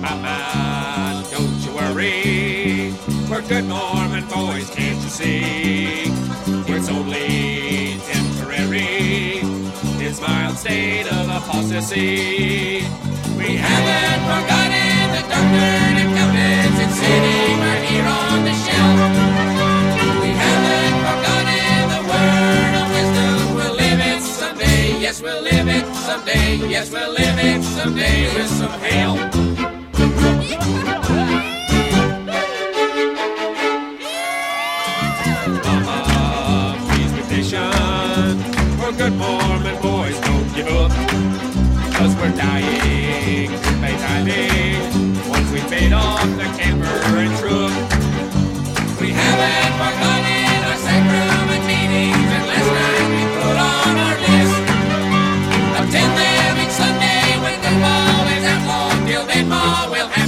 Mama, don't you worry. We're good Mormon boys, can't you see? It's only temporary, this mild state of apostasy. We haven't forgotten the doctrine and covenants and sitting right here on the shelf. We haven't forgotten the word of wisdom. We'll live it someday, yes, we'll live it someday. Yes, we'll live it someday with some help. Mama, please be patient. We're good Mormon boys, don't give up. 'Cause we're dying by timing once we fade off the camper and truck. We haven't forgotten our sacrament meetings, and last night we put on our list. Attend them each Sunday when the ball is outlawed. Till then, Ma, we'll have